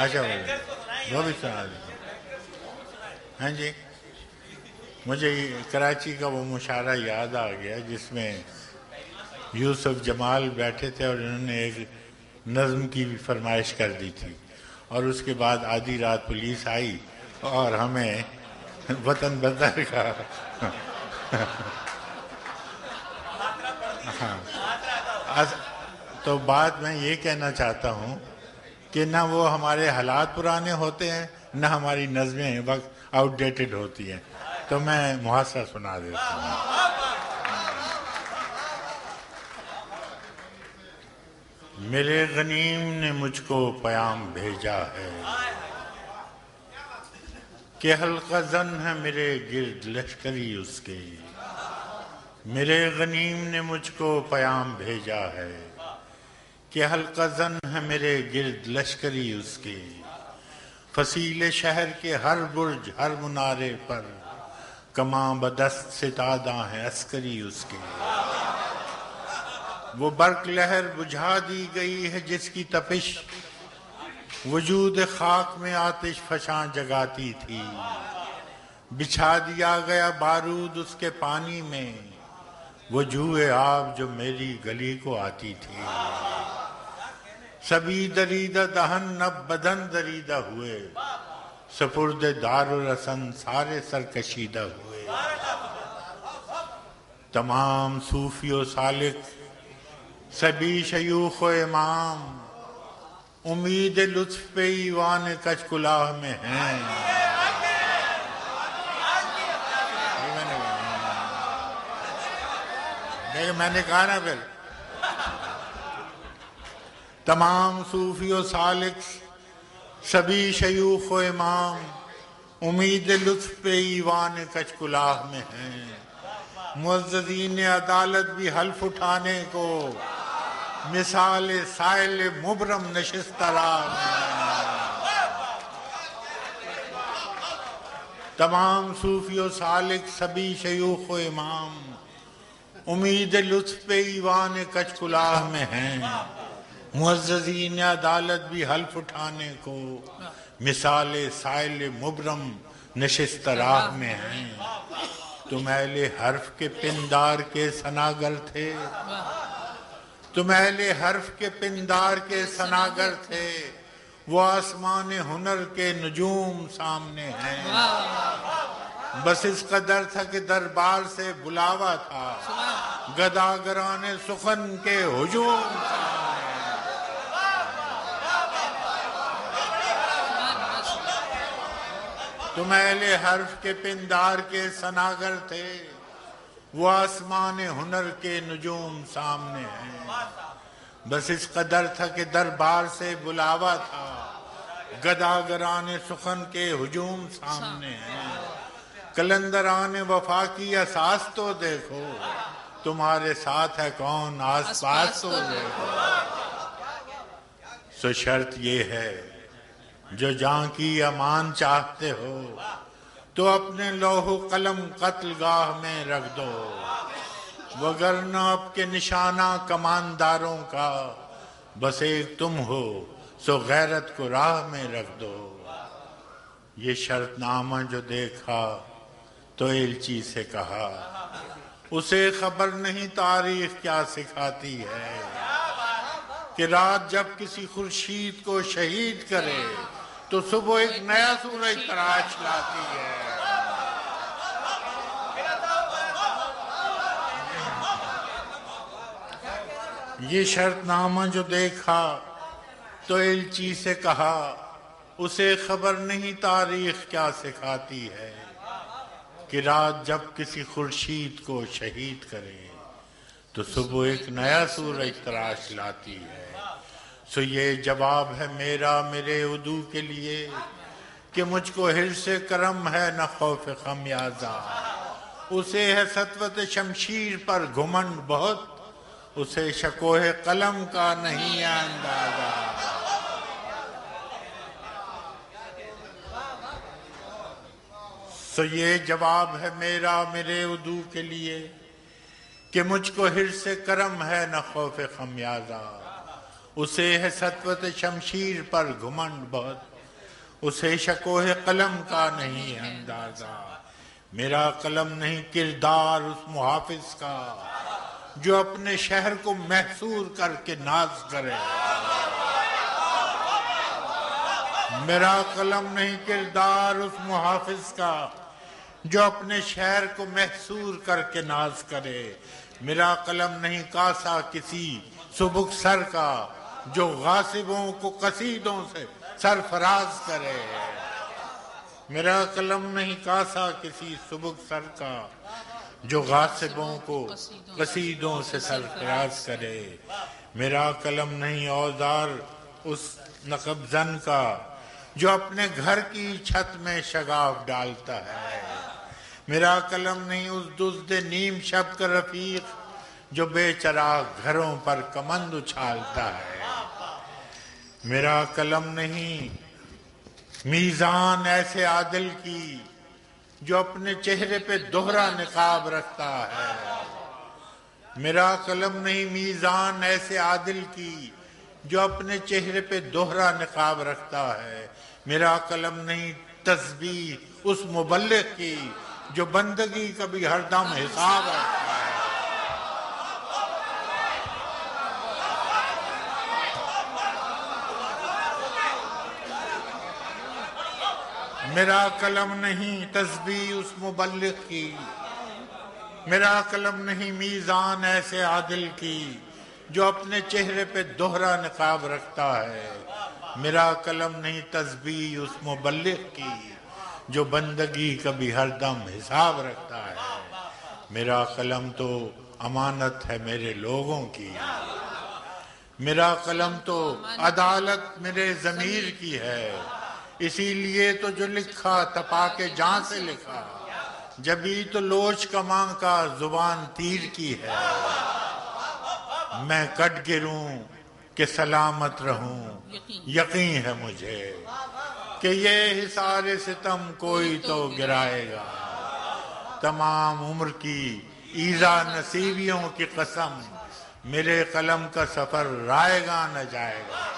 اچھا وہ بھی سنا دیجیے. ہاں جی، مجھے کراچی کا وہ مشاعرہ یاد آ گیا جس میں یوسف جمال بیٹھے تھے اور انہوں نے ایک نظم کی بھی فرمائش کر دی تھی، اور اس کے بعد آدھی رات پولیس آئی اور ہمیں وطن بدر کا تو بات میں یہ کہنا چاہتا ہوں کہ نہ وہ ہمارے حالات پرانے ہوتے ہیں، نہ ہماری نظمیں وقت آؤٹ ڈیٹڈ ہوتی ہیں. تو میں محاصرہ سنا دیتا ہوں. میرے غنیم نے مجھ کو پیام بھیجا ہے کہ حلقہ زن ہے میرے گرد لشکری اس کے. میرے غنیم نے مجھ کو پیام بھیجا ہے کہ حلقہ زن ہے میرے گرد لشکری اس کے. فصیل شہر کے ہر برج ہر منارے پر کماں بدست ستادہ ہیں عسکری اس کے. وہ برق لہر بجھا دی گئی ہے جس کی تپش وجود خاک میں آتش فشاں جگاتی تھی. بچھا دیا گیا بارود اس کے پانی میں وہ جوئے آب جو میری گلی کو آتی تھی. سبھی دریدہ دہن نب بدن دریدہ ہوئے سپرد دار و رسن سارے سرکشیدہ ہوئے. تمام صوفی و سالک سبھی شیوخ و امام امید لطف پہ ایوان کچ کلاہ میں ہیں. میں نے کہا نا پھر تمام صوفی و سالک سبھی شیوخ و امام امید لطف پہ ایوان کچ کلاہ میں ہیں. معززین عدالت بھی حلف اٹھانے کو مثال سائل مبرم نشستہ راہ میں. تمام صوفی و سالک سبھی شیوخ و امام امید لطف پہ ایوان کچ کلاہ میں ہیں. معززین عدالت بھی حلف اٹھانے کو مثال سائل مبرم نشستہ راہ میں ہیں. تم اہل حرف کے پندار کے ثناگر تھے، تم اہل حرف کے پندار کے ثناگر تھے، وہ آسمان ہنر کے نجوم سامنے ہیں. بس اس قدر تھا کہ دربار سے بلاوا تھا گداگران سخن کے ہجوم سامنے. تم اہل حرف کے پندار کے ثناگر تھے، وہ آسمان ہنر کے نجوم سامنے ہیں. بس اس قدر تھا کہ دربار سے بلاوا تھا گداگران سخن کے ہجوم سامنے ہیں. کلندران وفا کی اساس تو دیکھو تمہارے ساتھ ہے کون آس پاس تو دیکھو. سو شرط یہ ہے جو جان کی امان چاہتے ہو تو اپنے لوح و قلم قتل گاہ میں رکھ دو، وگرنہ اب کے نشانہ کمانداروں کا بس ایک تم ہو سو غیرت کو راہ میں رکھ دو. یہ شرط نامہ جو دیکھا تو ایلچی سے کہا اسے خبر نہیں تاریخ کیا سکھاتی ہے کہ رات جب کسی خورشید کو شہید کرے تو صبح ایک نیا سورج تراش لاتی ہے. یہ شرط نامہ جو دیکھا تو ایلچی سے کہا اسے خبر نہیں تاریخ کیا سکھاتی ہے کہ رات جب کسی خورشید کو شہید کرے تو صبح ایک نیا سورج تراش لاتی ہے. سو یہ جواب ہے میرا میرے عدو کے لیے کہ مجھ کو حرص کرم ہے نہ خوف خمیازہ. اسے ہے سطوت شمشیر پر گھمنڈ بہت، اسے شکوہ قلم کا نہیں اندازہ. سو یہ جواب ہے میرا میرے عدو کے لیے کہ مجھ کو حرص کرم ہے نہ خوف خمیازہ. اسے ہے سطوت شمشیر پر گھمنڈ بہت، اسے شکوہ قلم کا نہیں اندازہ، میرا قلم نہیں کردار اس محافظ کا جو اپنے شہر کو محصور کر کے ناز کرے، میرا قلم نہیں کردار اس محافظ کا جو اپنے شہر کو محصور کر کے ناز کرے، میرا قلم نہیں کاسا کسی سبک سر کا جو غاصبوں کو قصیدوں سے سرفراز کرے، میرا قلم نہیں کاسا کسی سبک سر کا جو غاصبوں کو قصیدوں سے سرفراز کرے، میرا قلم نہیں اوزار اس نقب زن کا جو اپنے گھر کی چھت میں شگاف ڈالتا ہے، میرا قلم نہیں اس دزد نیم شب کا رفیق جو بے چراغ گھروں پر کمند اچھالتا ہے، میرا قلم نہیں میزان ایسے عادل کی جو اپنے چہرے پہ دوہرا نقاب رکھتا ہے، میرا قلم نہیں میزان ایسے عادل کی جو اپنے چہرے پہ دوہرا نقاب رکھتا ہے، میرا قلم نہیں تسبیح اس مبلغ کی جو بندگی کا بھی ہر دم حساب رکھتا ہے، میرا قلم نہیں تسبیح اس مبلغ کی، میرا قلم نہیں میزان ایسے عادل کی جو اپنے چہرے پہ دوہرا نقاب رکھتا ہے، میرا قلم نہیں تسبیح اس مبلغ کی جو بندگی کا بھی ہر دم حساب رکھتا ہے، میرا قلم تو امانت ہے میرے لوگوں کی، میرا قلم تو عدالت میرے ضمیر کی ہے، اسی لیے تو جو لکھا تپا کے جان سے لکھا، جبھی تو لوچ کماں کا زبان تیر کی ہے، میں کٹ گروں کہ سلامت رہوں، یقین ہے مجھے کہ یہ حصار ستم کوئی تو گرائے گا، تمام عمر کی ایذا نصیبیوں کی قسم، میرے قلم کا سفر رائے گا نہ جائے گا۔